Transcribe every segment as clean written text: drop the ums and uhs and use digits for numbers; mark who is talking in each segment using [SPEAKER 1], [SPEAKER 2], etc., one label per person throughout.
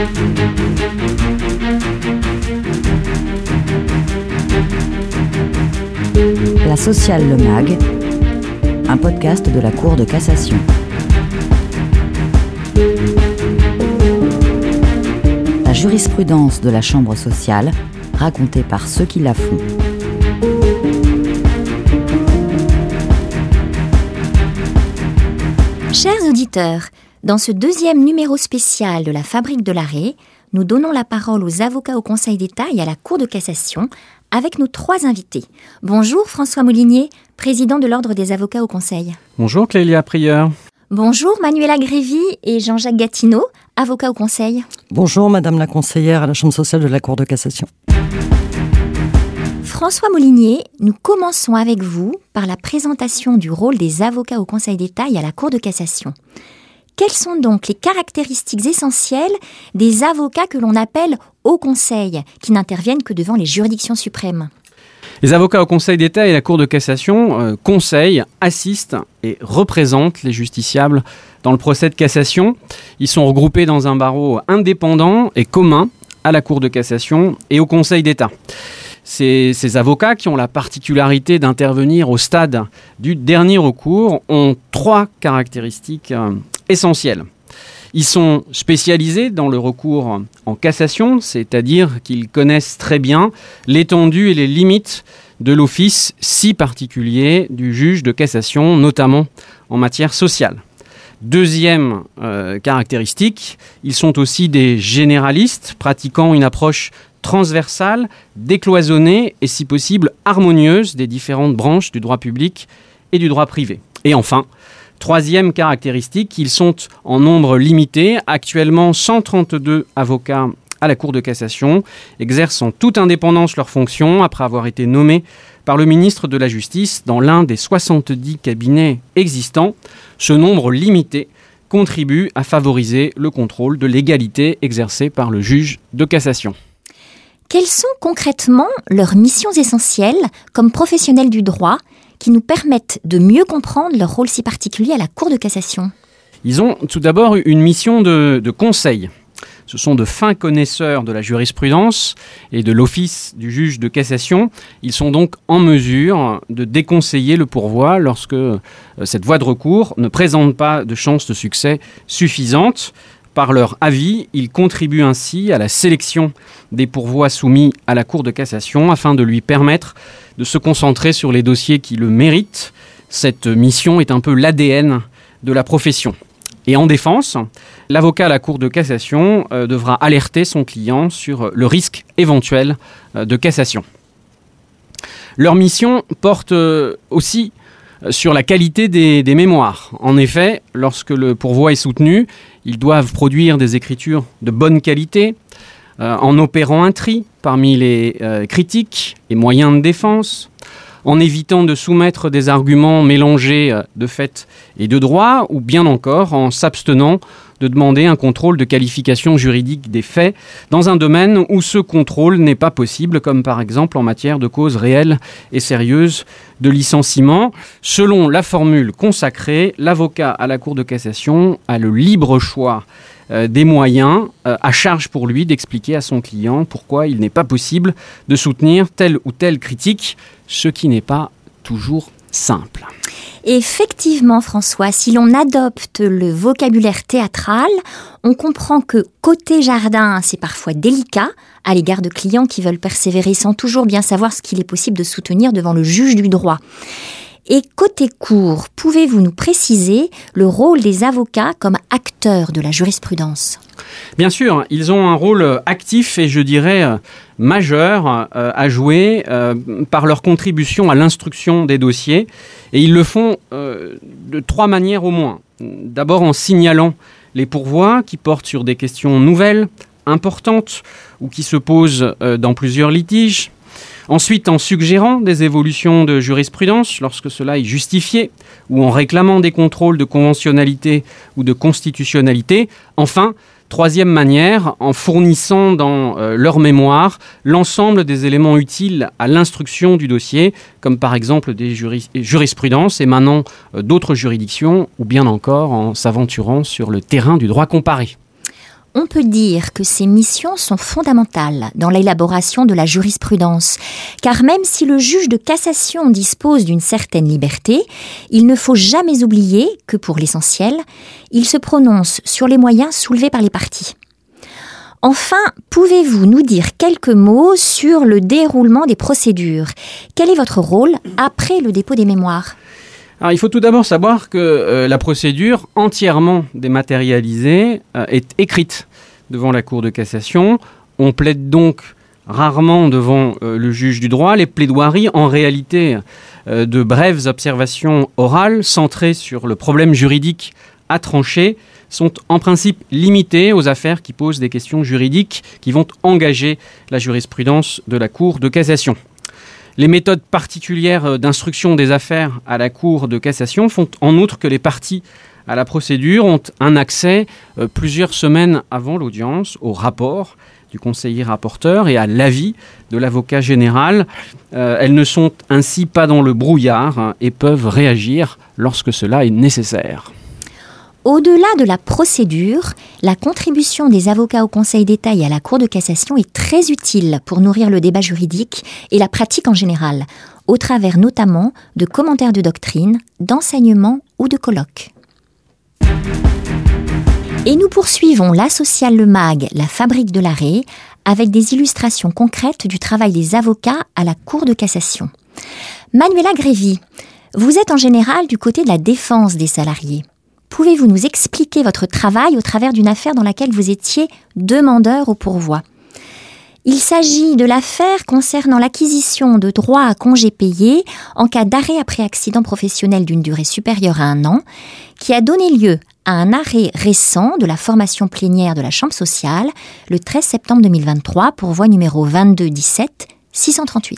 [SPEAKER 1] La Sociale Le Mag, un podcast de la Cour de cassation. La jurisprudence de la Chambre sociale, racontée par ceux qui la font.
[SPEAKER 2] Chers auditeurs, dans ce deuxième numéro spécial de la Fabrique de l'arrêt, nous donnons la parole aux avocats au Conseil d'État et à la Cour de cassation avec nos 3 invités. Bonjour François Molinier, président de l'Ordre des avocats au Conseil.
[SPEAKER 3] Bonjour Clélia Prieur.
[SPEAKER 2] Bonjour Manuela Grévy et Jean-Jacques Gatineau, avocats au Conseil.
[SPEAKER 4] Bonjour Madame la conseillère à la Chambre sociale de la Cour de cassation.
[SPEAKER 2] François Molinier, nous commençons avec vous par la présentation du rôle des avocats au Conseil d'État et à la Cour de cassation. Quelles sont donc les caractéristiques essentielles des avocats que l'on appelle au Conseil, qui n'interviennent que devant les juridictions suprêmes ?
[SPEAKER 3] Les avocats au Conseil d'État et la Cour de cassation conseillent, assistent et représentent les justiciables dans le procès de cassation. Ils sont regroupés dans un barreau indépendant et commun à la Cour de cassation et au Conseil d'État. Ces avocats qui ont la particularité d'intervenir au stade du dernier recours ont 3 caractéristiques essentielles. Ils sont spécialisés dans le recours en cassation, c'est-à-dire qu'ils connaissent très bien l'étendue et les limites de l'office si particulier du juge de cassation, notamment en matière sociale. Deuxième caractéristique, ils sont aussi des généralistes pratiquant une approche transversale, décloisonnée et si possible harmonieuse des différentes branches du droit public et du droit privé. Et enfin, 3e caractéristique, ils sont en nombre limité, actuellement 132 avocats à la Cour de cassation, exercent en toute indépendance leurs fonctions après avoir été nommés par le ministre de la Justice dans l'un des 70 cabinets existants. Ce nombre limité contribue à favoriser le contrôle de légalité exercé par le juge de cassation.
[SPEAKER 2] Quelles sont concrètement leurs missions essentielles comme professionnels du droit qui nous permettent de mieux comprendre leur rôle si particulier à la Cour de cassation ?
[SPEAKER 3] Ils ont tout d'abord une mission de conseil. Ce sont de fins connaisseurs de la jurisprudence et de l'office du juge de cassation. Ils sont donc en mesure de déconseiller le pourvoi lorsque cette voie de recours ne présente pas de chances de succès suffisantes. Par leur avis, ils contribuent ainsi à la sélection des pourvois soumis à la Cour de cassation afin de lui permettre de se concentrer sur les dossiers qui le méritent. Cette mission est un peu l'ADN de la profession. Et en défense, l'avocat à la Cour de cassation devra alerter son client sur le risque éventuel de cassation. Leur mission porte aussi sur la qualité des mémoires. En effet, lorsque le pourvoi est soutenu, ils doivent produire des écritures de bonne qualité, en opérant un tri parmi les critiques et moyens de défense, en évitant de soumettre des arguments mélangés de fait et de droit, ou bien encore en s'abstenant de demander un contrôle de qualification juridique des faits dans un domaine où ce contrôle n'est pas possible, comme par exemple en matière de cause réelle et sérieuse de licenciement. Selon la formule consacrée, l'avocat à la Cour de cassation a le libre choix des moyens, à charge pour lui d'expliquer à son client pourquoi il n'est pas possible de soutenir telle ou telle critique, ce qui n'est pas toujours simple.
[SPEAKER 2] Effectivement, François, si l'on adopte le vocabulaire théâtral, on comprend que côté jardin, c'est parfois délicat à l'égard de clients qui veulent persévérer sans toujours bien savoir ce qu'il est possible de soutenir devant le juge du droit. Et côté cour, pouvez-vous nous préciser le rôle des avocats comme acteurs de la jurisprudence ?
[SPEAKER 3] Bien sûr, ils ont un rôle actif et je dirais majeur à jouer par leur contribution à l'instruction des dossiers. Et ils le font de 3 manières au moins. D'abord en signalant les pourvois qui portent sur des questions nouvelles, importantes ou qui se posent dans plusieurs litiges. Ensuite, en suggérant des évolutions de jurisprudence lorsque cela est justifié ou en réclamant des contrôles de conventionnalité ou de constitutionnalité. Enfin, 3e manière, en fournissant dans leur mémoire l'ensemble des éléments utiles à l'instruction du dossier, comme par exemple des jurisprudences émanant d'autres juridictions ou bien encore en s'aventurant sur le terrain du droit comparé.
[SPEAKER 2] on peut dire que ces missions sont fondamentales dans l'élaboration de la jurisprudence, car même si le juge de cassation dispose d'une certaine liberté, il ne faut jamais oublier que, pour l'essentiel, il se prononce sur les moyens soulevés par les parties. Enfin, pouvez-vous nous dire quelques mots sur le déroulement des procédures ? Quel est votre rôle après le dépôt des mémoires ?
[SPEAKER 3] Alors, il faut tout d'abord savoir que la procédure entièrement dématérialisée est écrite devant la Cour de cassation. On plaide donc rarement devant le juge du droit. Les plaidoiries, en réalité, de brèves observations orales centrées sur le problème juridique à trancher, sont en principe limitées aux affaires qui posent des questions juridiques qui vont engager la jurisprudence de la Cour de cassation. Les méthodes particulières d'instruction des affaires à la Cour de cassation font en outre que les parties à la procédure ont un accès plusieurs semaines avant l'audience au rapport du conseiller rapporteur et à l'avis de l'avocat général. Elles ne sont ainsi pas dans le brouillard et peuvent réagir lorsque cela est nécessaire.
[SPEAKER 2] Au-delà de la procédure, la contribution des avocats au Conseil d'État et à la Cour de cassation est très utile pour nourrir le débat juridique et la pratique en général, au travers notamment de commentaires de doctrine, d'enseignements ou de colloques. Et nous poursuivons la sociale Le Mag, la fabrique de l'arrêt, avec des illustrations concrètes du travail des avocats à la Cour de cassation. Manuela Grévy, vous êtes en général du côté de la défense des salariés. Pouvez-vous nous expliquer votre travail au travers d'une affaire dans laquelle vous étiez demandeur au pourvoi ? Il s'agit de l'affaire concernant l'acquisition de droits à congés payés en cas d'arrêt après accident professionnel d'une durée supérieure à 1 an, qui a donné lieu à un arrêt récent de la formation plénière de la Chambre sociale le 13 septembre 2023, pourvoi numéro 22-17-638.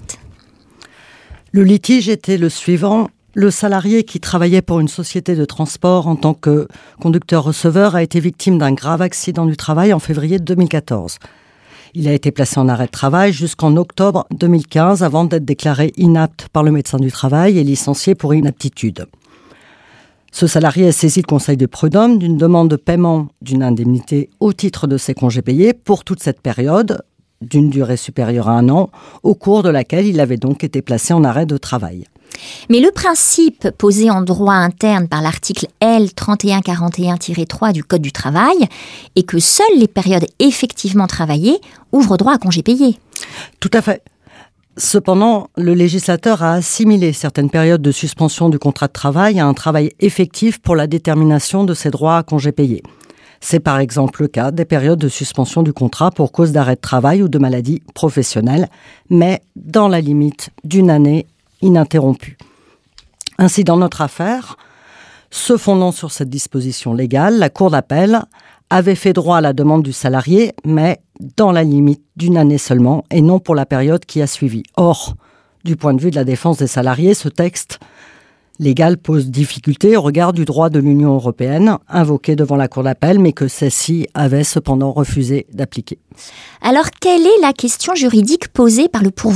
[SPEAKER 4] Le litige était le suivant. Le salarié qui travaillait pour une société de transport en tant que conducteur-receveur a été victime d'un grave accident du travail en février 2014. Il a été placé en arrêt de travail jusqu'en octobre 2015 avant d'être déclaré inapte par le médecin du travail et licencié pour inaptitude. Ce salarié a saisi le Conseil de prud'homme d'une demande de paiement d'une indemnité au titre de ses congés payés pour toute cette période, d'une durée supérieure à 1 an, au cours de laquelle il avait donc été placé en arrêt de travail.
[SPEAKER 2] Mais le principe posé en droit interne par l'article L 3141-3 du Code du travail est que seules les périodes effectivement travaillées ouvrent droit à congés payés.
[SPEAKER 4] Tout à fait. Cependant, le législateur a assimilé certaines périodes de suspension du contrat de travail à un travail effectif pour la détermination de ces droits à congés payés. C'est par exemple le cas des périodes de suspension du contrat pour cause d'arrêt de travail ou de maladie professionnelle, mais dans la limite d'1 année ininterrompue. Ainsi, dans notre affaire, se fondant sur cette disposition légale, la Cour d'appel avait fait droit à la demande du salarié, mais dans la limite d'1 année seulement, et non pour la période qui a suivi. Or, du point de vue de la défense des salariés, ce texte légal pose difficulté au regard du droit de l'Union européenne, invoqué devant la Cour d'appel, mais que celle-ci avait cependant refusé d'appliquer.
[SPEAKER 2] Alors, quelle est la question juridique posée par le pourvoi ?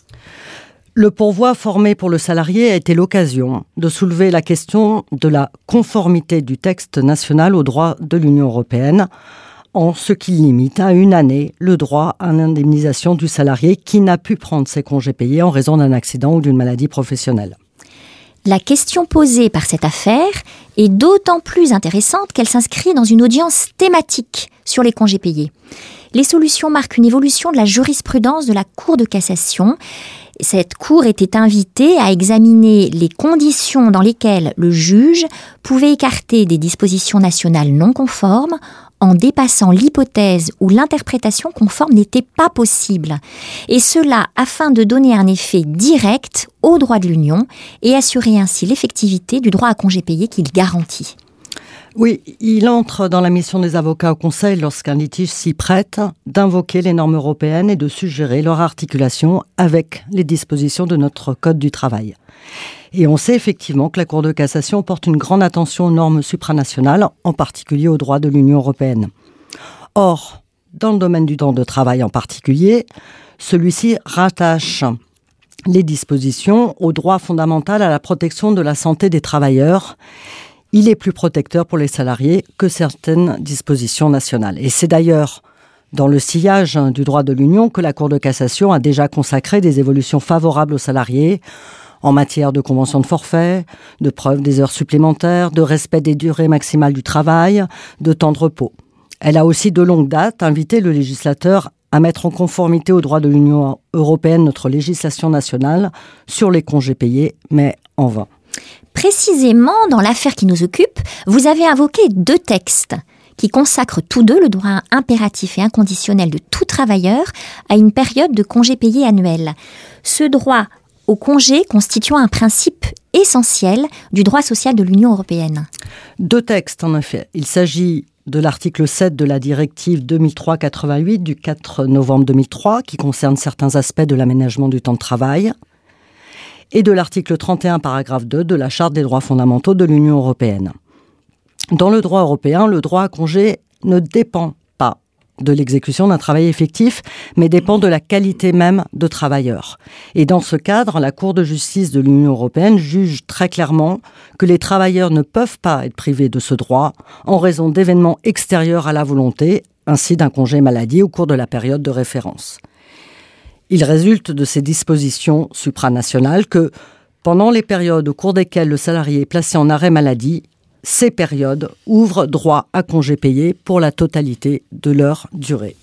[SPEAKER 4] Le pourvoi formé pour le salarié a été l'occasion de soulever la question de la conformité du texte national au droit de l'Union européenne, en ce qui limite à 1 année le droit à l'indemnisation du salarié qui n'a pu prendre ses congés payés en raison d'un accident ou d'une maladie professionnelle.
[SPEAKER 2] La question posée par cette affaire est d'autant plus intéressante qu'elle s'inscrit dans une audience thématique sur les congés payés. Les solutions marquent une évolution de la jurisprudence de la Cour de cassation. Cette cour était invitée à examiner les conditions dans lesquelles le juge pouvait écarter des dispositions nationales non conformes en dépassant l'hypothèse où l'interprétation conforme n'était pas possible. Et cela afin de donner un effet direct au droit de l'Union et assurer ainsi l'effectivité du droit à congés payés qu'il garantit.
[SPEAKER 4] Oui, il entre dans la mission des avocats au Conseil lorsqu'un litige s'y prête d'invoquer les normes européennes et de suggérer leur articulation avec les dispositions de notre Code du travail. Et on sait effectivement que la Cour de cassation porte une grande attention aux normes supranationales, en particulier aux droits de l'Union européenne. Or, dans le domaine du droit de travail en particulier, celui-ci rattache les dispositions au droit fondamental à la protection de la santé des travailleurs. il est plus protecteur pour les salariés que certaines dispositions nationales. Et c'est d'ailleurs dans le sillage du droit de l'Union que la Cour de cassation a déjà consacré des évolutions favorables aux salariés en matière de convention de forfait, de preuve des heures supplémentaires, de respect des durées maximales du travail, de temps de repos. Elle a aussi de longue date invité le législateur à mettre en conformité au droit de l'Union européenne notre législation nationale sur les congés payés, mais en vain.
[SPEAKER 2] Précisément, dans l'affaire qui nous occupe, vous avez invoqué 2 textes qui consacrent tous 2 le droit impératif et inconditionnel de tout travailleur à une période de congé payé annuel. Ce droit au congé constituant un principe essentiel du droit social de l'Union européenne.
[SPEAKER 4] 2 textes, en effet. Il s'agit de l'article 7 de la directive 2003-88 du 4 novembre 2003 qui concerne certains aspects de l'aménagement du temps de travail et de l'article 31, paragraphe 2 de la Charte des droits fondamentaux de l'Union européenne. Dans le droit européen, le droit à congé ne dépend pas de l'exécution d'un travail effectif, mais dépend de la qualité même de travailleur. Et dans ce cadre, la Cour de justice de l'Union européenne juge très clairement que les travailleurs ne peuvent pas être privés de ce droit en raison d'événements extérieurs à la volonté, ainsi d'un congé maladie au cours de la période de référence. Il résulte de ces dispositions supranationales que, pendant les périodes au cours desquelles le salarié est placé en arrêt maladie, ces périodes ouvrent droit à congé payé pour la totalité de leur durée.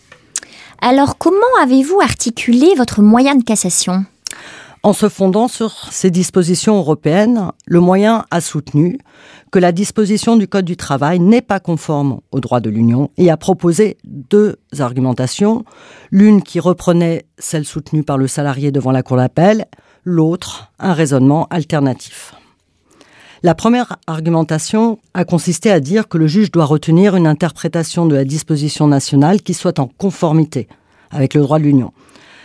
[SPEAKER 2] Alors, comment avez-vous articulé votre moyen de cassation ?
[SPEAKER 4] En se fondant sur ces dispositions européennes, le moyen a soutenu que la disposition du Code du travail n'est pas conforme au droit de l'Union et a proposé 2 argumentations, l'une qui reprenait celle soutenue par le salarié devant la Cour d'appel, l'autre un raisonnement alternatif. La première argumentation a consisté à dire que le juge doit retenir une interprétation de la disposition nationale qui soit en conformité avec le droit de l'Union.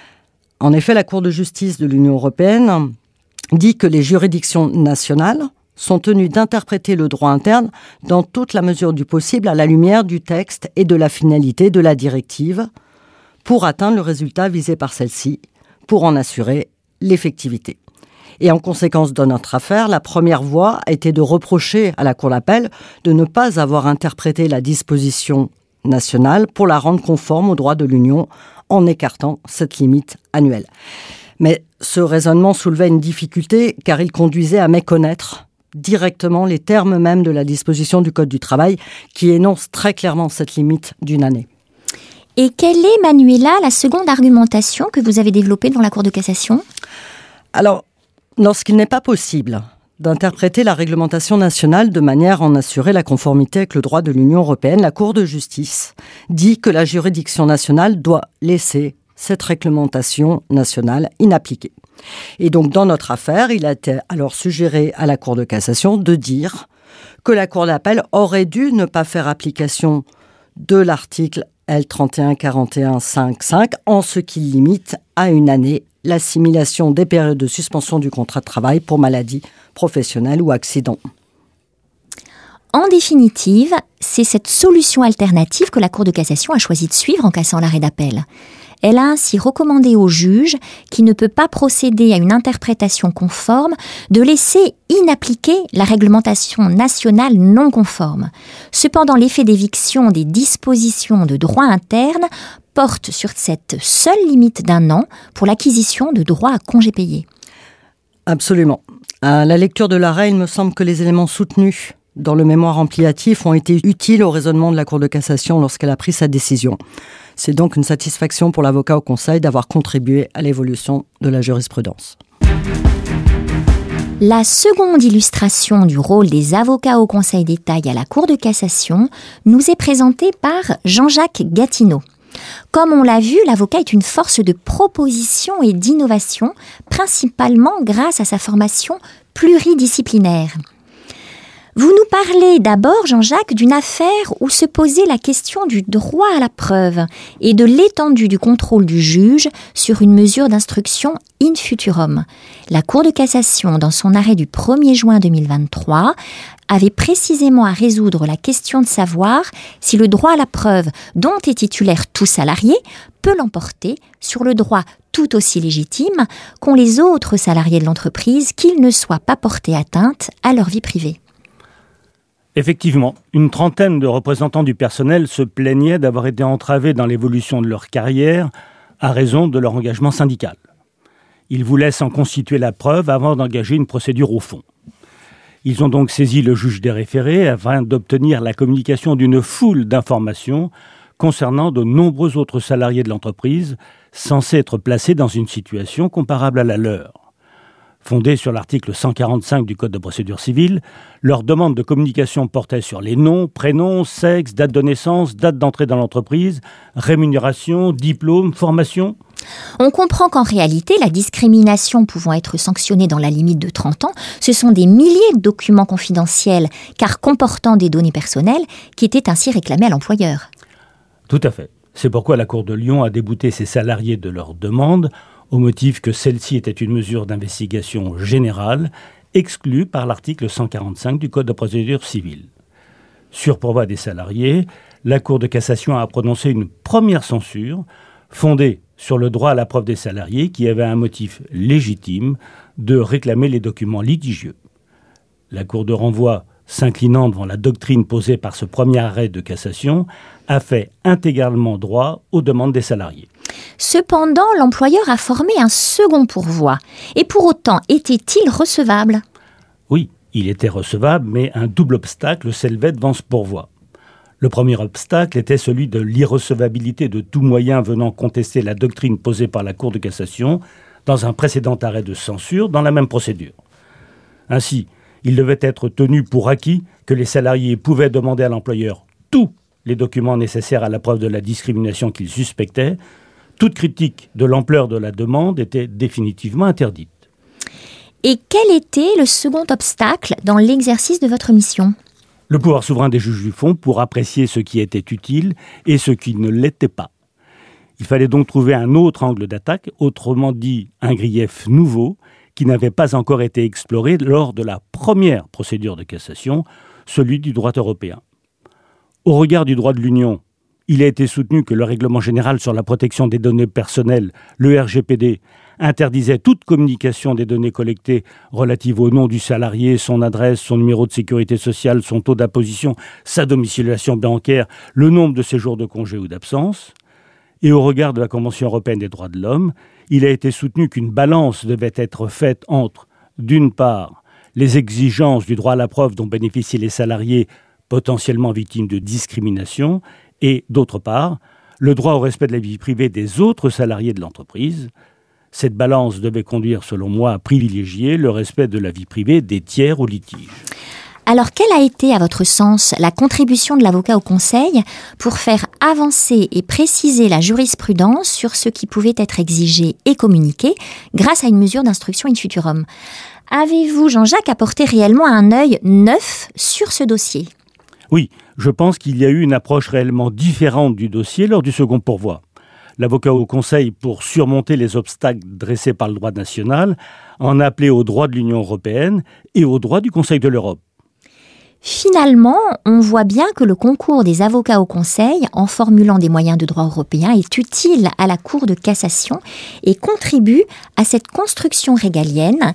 [SPEAKER 4] En effet, la Cour de justice de l'Union européenne dit que les juridictions nationales sont tenues d'interpréter le droit interne dans toute la mesure du possible à la lumière du texte et de la finalité de la directive pour atteindre le résultat visé par celle-ci, pour en assurer l'effectivité. Et en conséquence de notre affaire, la première voie a été de reprocher à la Cour d'appel de ne pas avoir interprété la disposition nationale pour la rendre conforme au droit de l'Union en écartant cette limite annuelle. Mais ce raisonnement soulevait une difficulté car il conduisait à méconnaître directement les termes mêmes de la disposition du Code du travail qui énonce très clairement cette limite d'une année.
[SPEAKER 2] Et quelle est, Manuela, la seconde argumentation que vous avez développée devant la Cour de cassation ?
[SPEAKER 4] Alors, lorsqu'il n'est pas possible d'interpréter la réglementation nationale de manière à en assurer la conformité avec le droit de l'Union européenne, la Cour de justice dit que la juridiction nationale doit laisser cette réglementation nationale inappliquée. Et donc, dans notre affaire, il a été alors suggéré à la Cour de cassation de dire que la Cour d'appel aurait dû ne pas faire application de l'article L3141-5 en ce qu'il limite à une année l'assimilation des périodes de suspension du contrat de travail pour maladie professionnelle ou accident.
[SPEAKER 2] En définitive, c'est cette solution alternative que la Cour de cassation a choisi de suivre en cassant l'arrêt d'appel. Elle a ainsi recommandé au juge, qui ne peut pas procéder à une interprétation conforme, de laisser inappliquer la réglementation nationale non conforme. Cependant, l'effet d'éviction des dispositions de droit interne porte sur cette seule limite d'1 an pour l'acquisition de droits à congés payés.
[SPEAKER 4] Absolument. À la lecture de l'arrêt, il me semble que les éléments soutenus dans le mémoire ampliatif ont été utiles au raisonnement de la Cour de cassation lorsqu'elle a pris sa décision. C'est donc une satisfaction pour l'avocat au Conseil d'avoir contribué à l'évolution de la jurisprudence.
[SPEAKER 2] La seconde illustration du rôle des avocats au Conseil d'État et à la Cour de cassation nous est présentée par Jean-Jacques Gatineau. Comme on l'a vu, l'avocat est une force de proposition et d'innovation, principalement grâce à sa formation pluridisciplinaire. Vous nous parlez d'abord, Jean-Jacques, d'une affaire où se posait la question du droit à la preuve et de l'étendue du contrôle du juge sur une mesure d'instruction in futurum. La Cour de cassation, dans son arrêt du 1er juin 2023, avait précisément à résoudre la question de savoir si le droit à la preuve dont est titulaire tout salarié peut l'emporter sur le droit tout aussi légitime qu'ont les autres salariés de l'entreprise qu'ils ne soient pas portés atteinte à leur vie privée.
[SPEAKER 5] Effectivement, une trentaine de représentants du personnel se plaignaient d'avoir été entravés dans l'évolution de leur carrière à raison de leur engagement syndical. Ils voulaient s'en constituer la preuve avant d'engager une procédure au fond. Ils ont donc saisi le juge des référés afin d'obtenir la communication d'une foule d'informations concernant de nombreux autres salariés de l'entreprise censés être placés dans une situation comparable à la leur. Fondée sur l'article 145 du Code de procédure civile, leur demande de communication portait sur les noms, prénoms, sexe, date de naissance, date d'entrée dans l'entreprise, rémunération, diplôme, formation.
[SPEAKER 2] On comprend qu'en réalité, la discrimination pouvant être sanctionnée dans la limite de 30 ans, ce sont des milliers de documents confidentiels, car comportant des données personnelles, qui étaient ainsi réclamés à l'employeur.
[SPEAKER 5] Tout à fait. C'est pourquoi la Cour de Lyon a débouté ses salariés de leur demande, au motif que celle-ci était une mesure d'investigation générale, exclue par l'article 145 du Code de procédure civile. Sur pourvoi des salariés, la Cour de cassation a prononcé une première censure, fondée sur le droit à la preuve des salariés qui avaient un motif légitime de réclamer les documents litigieux. La Cour de renvoi, s'inclinant devant la doctrine posée par ce premier arrêt de cassation, a fait intégralement droit aux demandes des salariés.
[SPEAKER 2] Cependant, l'employeur a formé un second pourvoi. Et pour autant, était-il recevable ?
[SPEAKER 5] Oui, il était recevable, mais un double obstacle s'élevait devant ce pourvoi. Le premier obstacle était celui de l'irrecevabilité de tout moyen venant contester la doctrine posée par la Cour de cassation dans un précédent arrêt de censure dans la même procédure. Ainsi, il devait être tenu pour acquis que les salariés pouvaient demander à l'employeur tous les documents nécessaires à la preuve de la discrimination qu'ils suspectaient. Toute critique de l'ampleur de la demande était définitivement interdite.
[SPEAKER 2] Et quel était le second obstacle dans l'exercice de votre mission ?
[SPEAKER 5] Le pouvoir souverain des juges du fond pour apprécier ce qui était utile et ce qui ne l'était pas. Il fallait donc trouver un autre angle d'attaque, autrement dit un grief nouveau, qui n'avait pas encore été exploré lors de la première procédure de cassation, celui du droit européen. Au regard du droit de l'Union, il a été soutenu que le règlement général sur la protection des données personnelles, le RGPD, interdisait toute communication des données collectées relatives au nom du salarié, son adresse, son numéro de sécurité sociale, son taux d'imposition, sa domiciliation bancaire, le nombre de séjours de congé ou d'absence. Et au regard de la Convention européenne des droits de l'homme, il a été soutenu qu'une balance devait être faite entre, d'une part, les exigences du droit à la preuve dont bénéficient les salariés potentiellement victimes de discrimination, et, d'autre part, le droit au respect de la vie privée des autres salariés de l'entreprise. Cette balance devait conduire, selon moi, à privilégier le respect de la vie privée des tiers au litige.
[SPEAKER 2] Alors, quelle a été, à votre sens, la contribution de l'avocat au conseil pour faire avancer et préciser la jurisprudence sur ce qui pouvait être exigé et communiqué grâce à une mesure d'instruction in futurum ? Avez-vous, Jean-Jacques, apporté réellement un œil neuf sur ce dossier ?
[SPEAKER 5] Oui, je pense qu'il y a eu une approche réellement différente du dossier lors du second pourvoi. L'avocat au conseil, pour surmonter les obstacles dressés par le droit national, en a appelé au droit de l'Union européenne et au droit du Conseil de l'Europe.
[SPEAKER 2] Finalement, on voit bien que le concours des avocats au conseil, en formulant des moyens de droit européen, est utile à la Cour de cassation et contribue à cette construction régalienne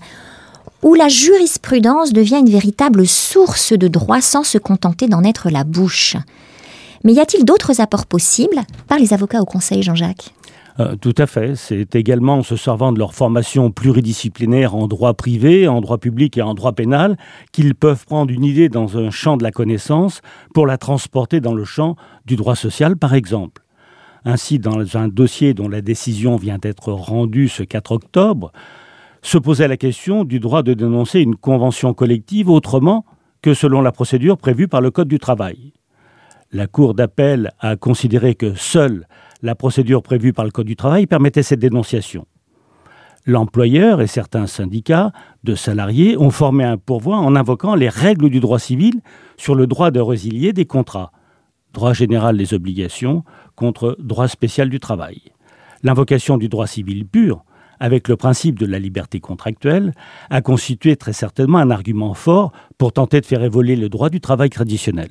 [SPEAKER 2] où la jurisprudence devient une véritable source de droit sans se contenter d'en être la bouche. Mais y a-t-il d'autres apports possibles par les avocats au conseil, Jean-Jacques ?
[SPEAKER 5] Tout à fait. C'est également en se servant de leur formation pluridisciplinaire en droit privé, en droit public et en droit pénal qu'ils peuvent prendre une idée dans un champ de la connaissance pour la transporter dans le champ du droit social, par exemple. Ainsi, dans un dossier dont la décision vient d'être rendue ce 4 octobre, se posait la question du droit de dénoncer une convention collective autrement que selon la procédure prévue par le Code du travail. La Cour d'appel a considéré que seule la procédure prévue par le Code du travail permettait cette dénonciation. L'employeur et certains syndicats de salariés ont formé un pourvoi en invoquant les règles du droit civil sur le droit de résilier des contrats, droit général des obligations contre droit spécial du travail. L'invocation du droit civil pur, avec le principe de la liberté contractuelle, a constitué très certainement un argument fort pour tenter de faire évoluer le droit du travail traditionnel.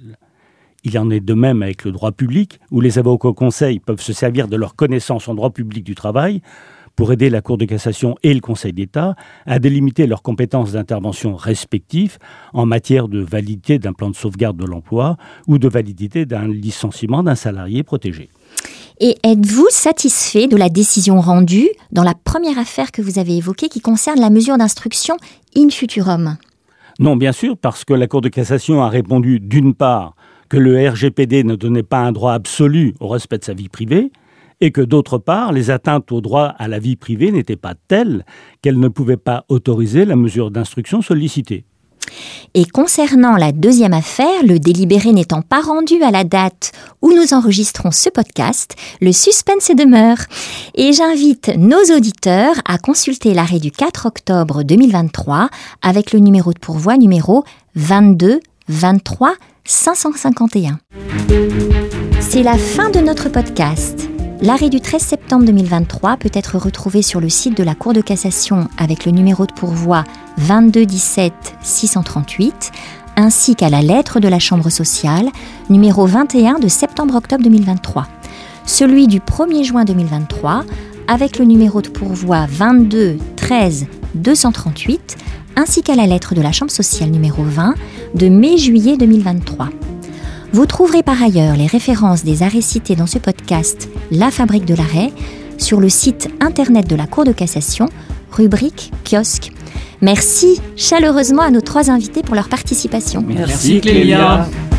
[SPEAKER 5] Il en est de même avec le droit public, où les avocats au conseil peuvent se servir de leur connaissance en droit public du travail pour aider la Cour de cassation et le Conseil d'État à délimiter leurs compétences d'intervention respectives en matière de validité d'un plan de sauvegarde de l'emploi ou de validité d'un licenciement d'un salarié protégé.
[SPEAKER 2] Et êtes-vous satisfait de la décision rendue dans la première affaire que vous avez évoquée qui concerne la mesure d'instruction in futurum ?
[SPEAKER 5] Non, bien sûr, parce que la Cour de cassation a répondu d'une part que le RGPD ne donnait pas un droit absolu au respect de sa vie privée et que d'autre part, les atteintes au droit à la vie privée n'étaient pas telles qu'elles ne pouvaient pas autoriser la mesure d'instruction sollicitée.
[SPEAKER 2] Et concernant la deuxième affaire, le délibéré n'étant pas rendu à la date où nous enregistrons ce podcast, le suspense demeure. Et j'invite nos auditeurs à consulter l'arrêt du 4 octobre 2023 avec le numéro de pourvoi numéro 22 23 551. C'est la fin de notre podcast. L'arrêt du 13 septembre 2023 peut être retrouvé sur le site de la Cour de cassation avec le numéro de pourvoi 22 17 638, ainsi qu'à la lettre de la Chambre sociale, numéro 21 de septembre-octobre 2023. Celui du 1er juin 2023 avec le numéro de pourvoi 22 13 238, ainsi qu'à la lettre de la Chambre sociale numéro 20 de mai-juillet 2023. Vous trouverez par ailleurs les références des arrêts cités dans ce podcast La Fabrique de l'arrêt sur le site internet de la Cour de cassation, rubrique kiosque. Merci chaleureusement à nos 3 invités pour leur participation.
[SPEAKER 3] Merci Clélia.